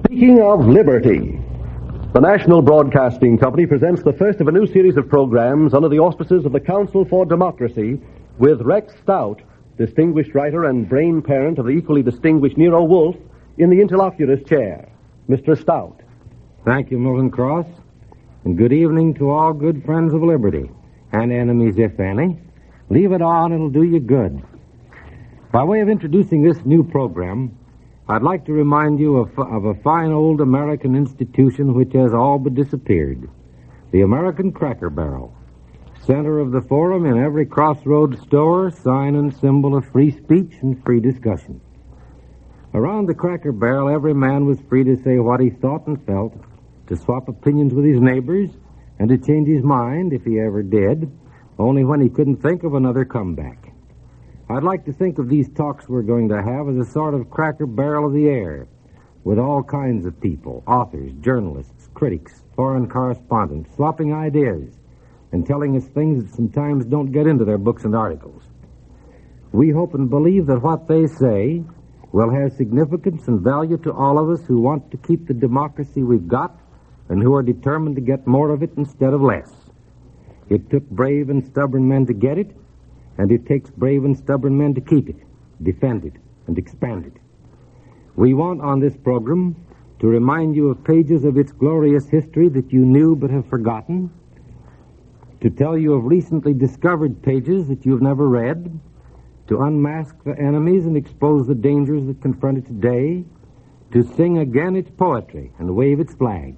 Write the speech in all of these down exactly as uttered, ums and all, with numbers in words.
Speaking of liberty, the National Broadcasting Company presents the first of a new series of programs under the auspices of the Council for Democracy with Rex Stout, distinguished writer and brain parent of the equally distinguished Nero Wolfe, in the interlocutor's chair. Mister Stout. Thank you, Milton Cross, and good evening to all good friends of liberty, and enemies, if any. Leave it on, it'll do you good. By way of introducing this new program, I'd like to remind you of, of a fine old American institution which has all but disappeared, the American Cracker Barrel, center of the forum in every crossroads store, sign and symbol of free speech and free discussion. Around the Cracker Barrel, every man was free to say what he thought and felt, to swap opinions with his neighbors, and to change his mind, if he ever did, only when he couldn't think of another comeback. I'd like to think of these talks we're going to have as a sort of Cracker Barrel of the air, with all kinds of people, authors, journalists, critics, foreign correspondents, swapping ideas, and telling us things that sometimes don't get into their books and articles. We hope and believe that what they say will have significance and value to all of us who want to keep the democracy we've got and who are determined to get more of it instead of less. It took brave and stubborn men to get it, and it takes brave and stubborn men to keep it, defend it, and expand it. We want on this program to remind you of pages of its glorious history that you knew but have forgotten, to tell you of recently discovered pages that you've never read, to unmask the enemies and expose the dangers that confront it today, to sing again its poetry and wave its flag.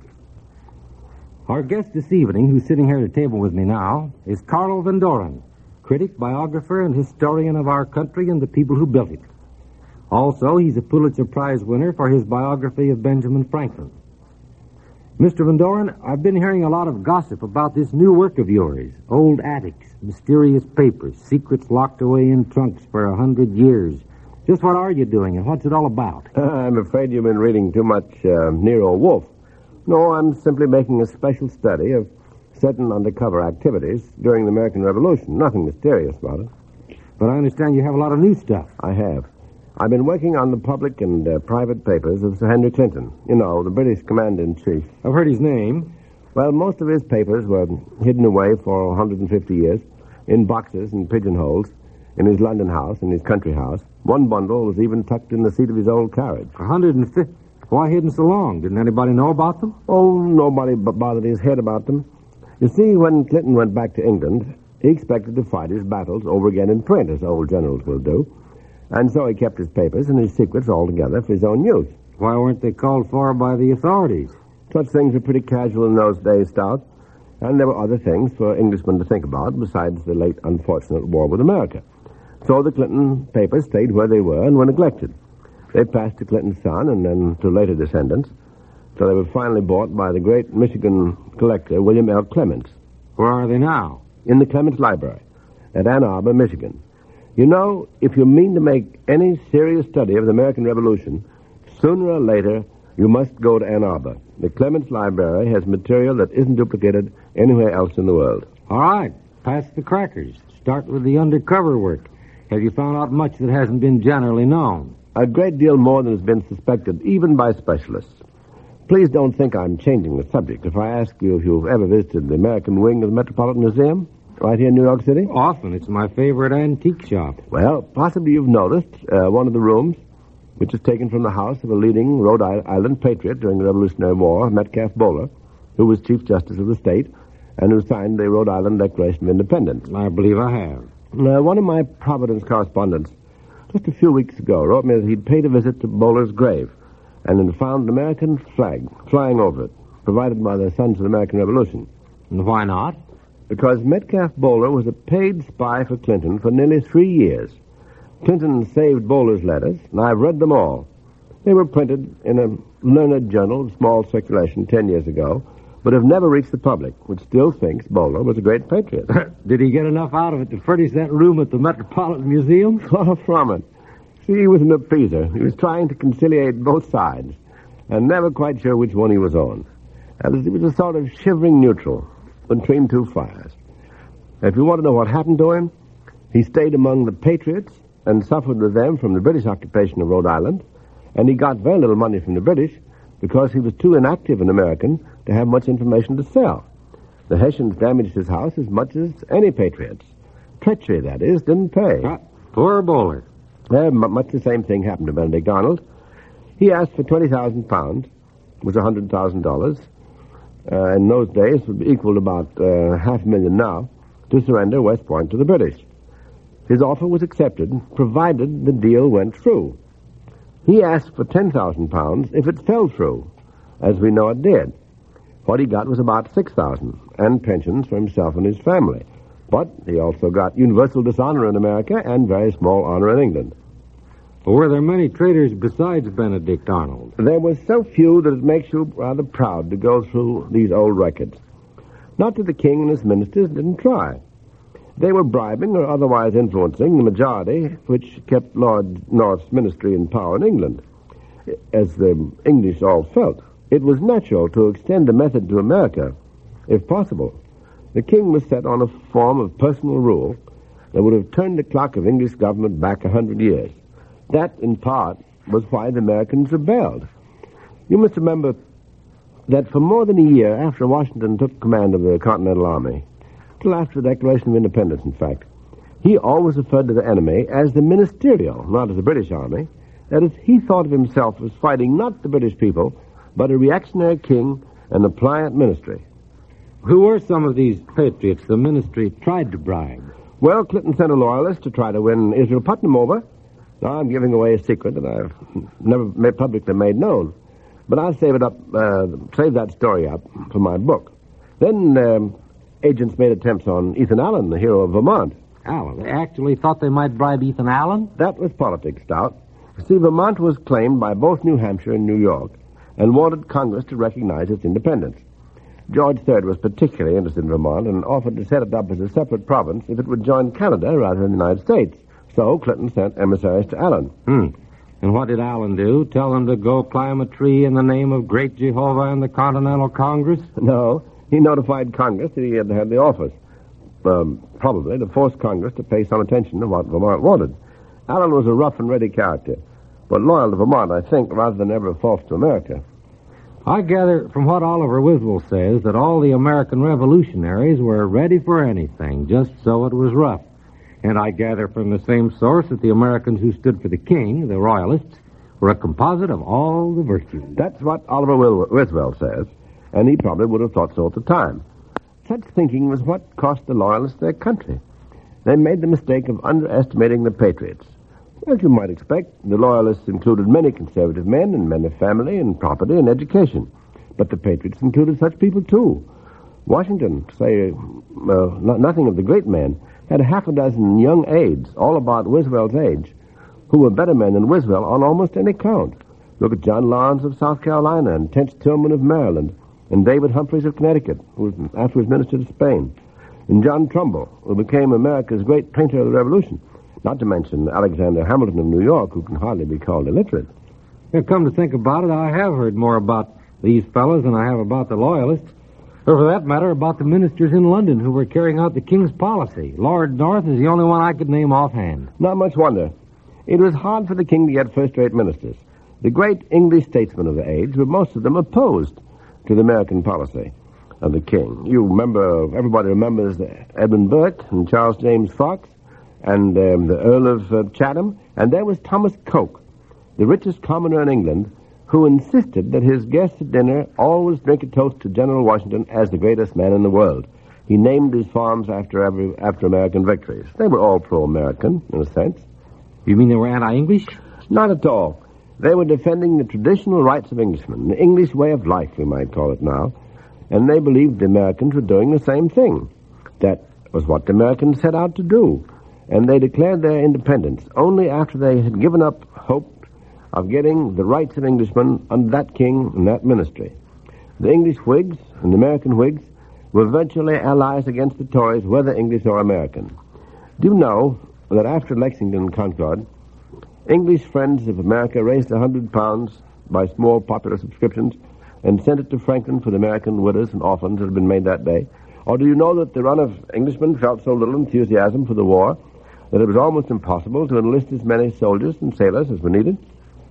Our guest this evening, who's sitting here at the table with me now, is Carl Van Doren, critic, biographer, and historian of our country and the people who built it. Also, he's a Pulitzer Prize winner for his biography of Benjamin Franklin. Mister Van Doren, I've been hearing a lot of gossip about this new work of yours, old attics, mysterious papers, secrets locked away in trunks for a hundred years. Just what are you doing, and what's it all about? Uh, I'm afraid you've been reading too much uh, Nero Wolfe. No, I'm simply making a special study of certain undercover activities during the American Revolution. Nothing mysterious about it. But I understand you have a lot of new stuff. I have. I've been working on the public and uh, private papers of Sir Henry Clinton. You know, the British commander-in-chief. I've heard his name. Well, most of his papers were hidden away for one hundred fifty years in boxes and pigeonholes in his London house and his country house. One bundle was even tucked in the seat of his old carriage. one hundred fifty? Why hidden so long? Didn't anybody know about them? Oh, nobody b- bothered his head about them. You see, when Clinton went back to England, he expected to fight his battles over again in print, as old generals will do. And so he kept his papers and his secrets all together for his own use. Why weren't they called for by the authorities? Such things were pretty casual in those days, Stout. And there were other things for Englishmen to think about besides the late unfortunate war with America. So the Clinton papers stayed where they were and were neglected. They passed to Clinton's son and then to later descendants, so they were finally bought by the great Michigan collector, William L. Clements. Where are they now? In the Clements Library at Ann Arbor, Michigan. You know, if you mean to make any serious study of the American Revolution, sooner or later you must go to Ann Arbor. The Clements Library has material that isn't duplicated anywhere else in the world. All right, pass the crackers. Start with the undercover work. Have you found out much that hasn't been generally known? A great deal more than has been suspected, even by specialists. Please don't think I'm changing the subject. If I ask you if you've ever visited the American wing of the Metropolitan Museum, right here in New York City? Often. It's my favorite antique shop. Well, possibly you've noticed uh, one of the rooms, which is taken from the house of a leading Rhode Island patriot during the Revolutionary War, Metcalfe Bowler, who was Chief Justice of the state and who signed the Rhode Island Declaration of Independence. I believe I have. Uh, one of my Providence correspondents just a few weeks ago wrote me that he'd paid a visit to Bowler's grave and had found an American flag flying over it, provided by the Sons of the American Revolution. And why not? Because Metcalfe Bowler was a paid spy for Clinton for nearly three years. Clinton saved Bowler's letters, and I've read them all. They were printed in a learned journal of small circulation ten years ago, but have never reached the public, which still thinks Bowler was a great patriot. Did he get enough out of it to furnish that room at the Metropolitan Museum? Far from it. See, he was an appeaser. He was trying to conciliate both sides, and never quite sure which one he was on. And he was a sort of shivering neutral between two fires. If you want to know what happened to him, he stayed among the Patriots and suffered with them from the British occupation of Rhode Island, and he got very little money from the British, because he was too inactive an American to have much information to sell. The Hessians damaged his house as much as any patriots. Treachery, that is, didn't pay. Ah, poor Bowler. Uh, m- much the same thing happened to Benedict Arnold. He asked for twenty thousand pounds, which was one hundred thousand dollars. Uh, in those days, would be equal to about uh, half a million now, to surrender West Point to the British. His offer was accepted, provided the deal went through. He asked for ten thousand pounds if it fell through, as we know it did. What he got was about six thousand dollars, and pensions for himself and his family. But he also got universal dishonor in America and very small honor in England. Were there many traitors besides Benedict Arnold? There were so few that it makes you rather proud to go through these old records. Not that the king and his ministers didn't try. They were bribing or otherwise influencing the majority which kept Lord North's ministry in power in England. As the English all felt, it was natural to extend the method to America, if possible. The king was set on a form of personal rule that would have turned the clock of English government back a hundred years. That, in part, was why the Americans rebelled. You must remember that for more than a year after Washington took command of the Continental Army, till after the Declaration of Independence, in fact, he always referred to the enemy as the ministerial, not as the British Army. That is, he thought of himself as fighting not the British people, but a reactionary king and a pliant ministry. Who were some of these patriots the ministry tried to bribe? Well, Clinton sent a loyalist to try to win Israel Putnam over. Now, I'm giving away a secret that I've never made publicly made known. But I'll save it up, uh, save that story up for my book. Then um, agents made attempts on Ethan Allen, the hero of Vermont. Allen? They actually thought they might bribe Ethan Allen? That was politics, Stout. See, Vermont was claimed by both New Hampshire and New York and wanted Congress to recognize its independence. George the Third was particularly interested in Vermont and offered to set it up as a separate province if it would join Canada rather than the United States. So Clinton sent emissaries to Allen. Hmm. And what did Allen do? Tell them to go climb a tree in the name of great Jehovah and the Continental Congress? No. He notified Congress that he had had the office, um, probably to force Congress to pay some attention to what Vermont wanted. Allen was a rough and ready character, but loyal to Vermont, I think, rather than ever false to America. I gather from what Oliver Wiswell says that all the American revolutionaries were ready for anything, just so it was rough. And I gather from the same source that the Americans who stood for the king, the Royalists, were a composite of all the virtues. That's what Oliver Wil- Wiswell says, and he probably would have thought so at the time. Such thinking was what cost the Loyalists their country. They made the mistake of underestimating the Patriots. As you might expect, the Loyalists included many conservative men and men of family and property and education. But the Patriots included such people, too. Washington, to say uh, nothing of the great men, had half a dozen young aides, all about Wiswell's age, who were better men than Wiswell on almost any count. Look at John Lawrence of South Carolina and Tench Tillman of Maryland and David Humphreys of Connecticut, who was afterwards minister to Spain, and John Trumbull, who became America's great painter of the Revolution. Not to mention Alexander Hamilton of New York, who can hardly be called illiterate. Yeah, come to think about it, I have heard more about these fellows than I have about the Loyalists. Or for that matter, about the ministers in London who were carrying out the king's policy. Lord North is the only one I could name offhand. Not much wonder. It was hard for the king to get first-rate ministers. The great English statesmen of the age were most of them opposed to the American policy of the king. You remember, everybody remembers Edmund Burke and Charles James Fox, and um, the Earl of uh, Chatham, and there was Thomas Coke, the richest commoner in England, who insisted that his guests at dinner always drink a toast to General Washington as the greatest man in the world. He named his farms after every after American victories. They were all pro-American, in a sense. You mean they were anti-English? Not at all. They were defending the traditional rights of Englishmen, the English way of life, we might call it now, and they believed the Americans were doing the same thing. That was what the Americans set out to do. And they declared their independence only after they had given up hope of getting the rights of Englishmen under that king and that ministry. The English Whigs and the American Whigs were virtually allies against the Tories, whether English or American. Do you know that after Lexington and Concord, English Friends of America raised a hundred pounds by small popular subscriptions and sent it to Franklin for the American widows and orphans that had been made that day? Or do you know that the run of Englishmen felt so little enthusiasm for the war that it was almost impossible to enlist as many soldiers and sailors as were needed?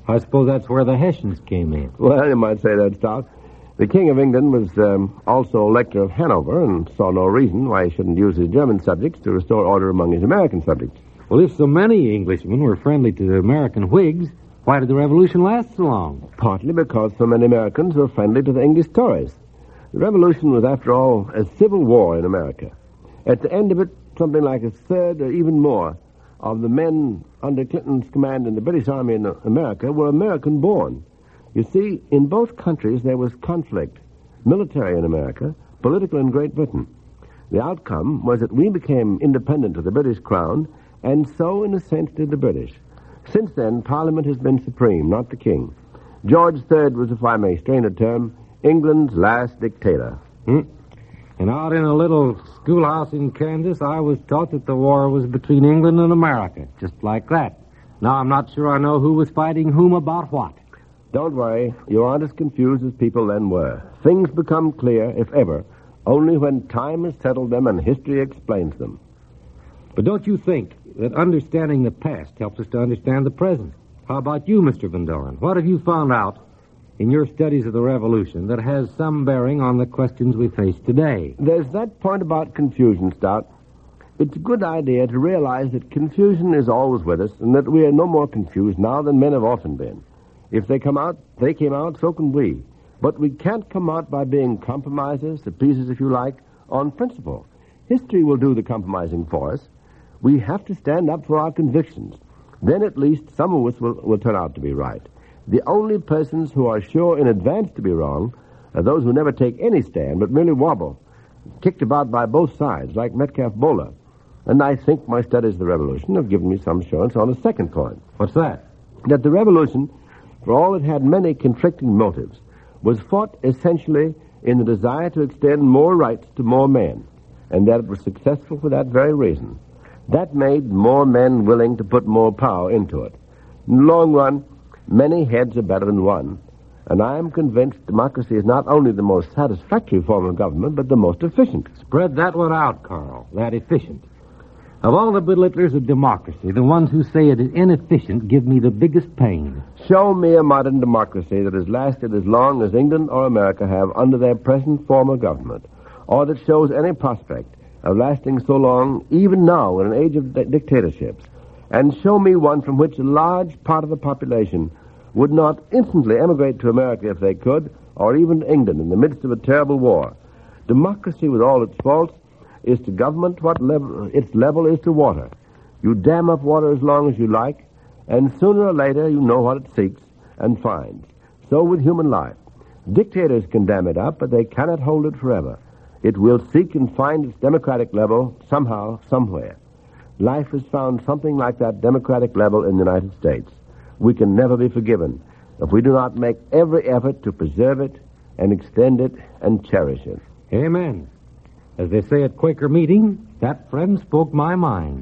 I suppose that's where the Hessians came in. Well, you might say that, Stout. The King of England was um, also Elector of Hanover and saw no reason why he shouldn't use his German subjects to restore order among his American subjects. Well, if so many Englishmen were friendly to the American Whigs, why did the Revolution last so long? Partly because so many Americans were friendly to the English Tories. The Revolution was, after all, a civil war in America. At the end of it, something like a third or even more of the men under Clinton's command in the British Army in America were American-born. You see, in both countries there was conflict, military in America, political in Great Britain. The outcome was that we became independent of the British Crown, and so, in a sense, did the British. Since then, Parliament has been supreme, not the king. George the Third was, if I may strain a term, England's last dictator. Hmm. And out in a little schoolhouse in Kansas, I was taught that the war was between England and America, just like that. Now, I'm not sure I know who was fighting whom about what. Don't worry, you aren't as confused as people then were. Things become clear, if ever, only when time has settled them and history explains them. But don't you think that understanding the past helps us to understand the present? How about you, Mister Van Doren? What have you found out in your studies of the Revolution that has some bearing on the questions we face today? There's that point about confusion, Stout. It's a good idea to realize that confusion is always with us and that we are no more confused now than men have often been. If they come out, they came out, so can we. But we can't come out by being compromisers, the pieces, if you like, on principle. History will do the compromising for us. We have to stand up for our convictions. Then at least some of us will, will turn out to be right. The only persons who are sure in advance to be wrong are those who never take any stand but merely wobble, kicked about by both sides, like Metcalfe Bowler. And I think my studies of the Revolution have given me some assurance on a second point. What's that? That the Revolution, for all it had many conflicting motives, was fought essentially in the desire to extend more rights to more men, and that it was successful for that very reason. That made more men willing to put more power into it. In the long run, many heads are better than one, and I am convinced democracy is not only the most satisfactory form of government, but the most efficient. Spread that one out, Carl. That efficient. Of all the belittlers of democracy, the ones who say it is inefficient give me the biggest pain. Show me a modern democracy that has lasted as long as England or America have under their present form of government, or that shows any prospect of lasting so long, even now, in an age of di- dictatorships. And show me one from which a large part of the population would not instantly emigrate to America if they could, or even to England in the midst of a terrible war. Democracy, with all its faults, is to government what level, its level is to water. You dam up water as long as you like, and sooner or later you know what it seeks and finds. So with human life. Dictators can dam it up, but they cannot hold it forever. It will seek and find its democratic level somehow, somewhere. Life has found something like that democratic level in the United States. We can never be forgiven if we do not make every effort to preserve it and extend it and cherish it. Amen. As they say at Quaker meeting, that friend spoke my mind.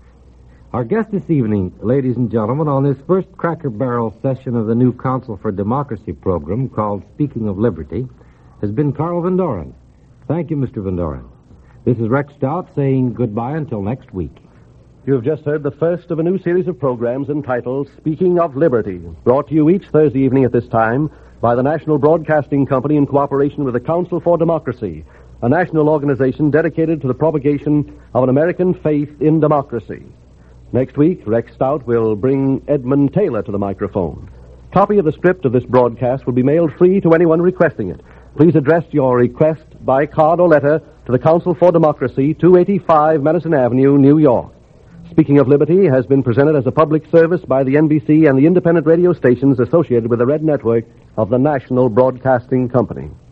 Our guest this evening, ladies and gentlemen, on this first Cracker Barrel session of the new Council for Democracy program called Speaking of Liberty, has been Carl Van Doren. Thank you, Mister Van Doren. This is Rex Stout saying goodbye until next week. You have just heard the first of a new series of programs entitled Speaking of Liberty, brought to you each Thursday evening at this time by the National Broadcasting Company in cooperation with the Council for Democracy, a national organization dedicated to the propagation of an American faith in democracy. Next week, Rex Stout will bring Edmund Taylor to the microphone. Copy of the script of this broadcast will be mailed free to anyone requesting it. Please address your request by card or letter to the Council for Democracy, two eighty-five Madison Avenue, New York. Speaking of Liberty has been presented as a public service by the N B C and the independent radio stations associated with the Red Network of the National Broadcasting Company.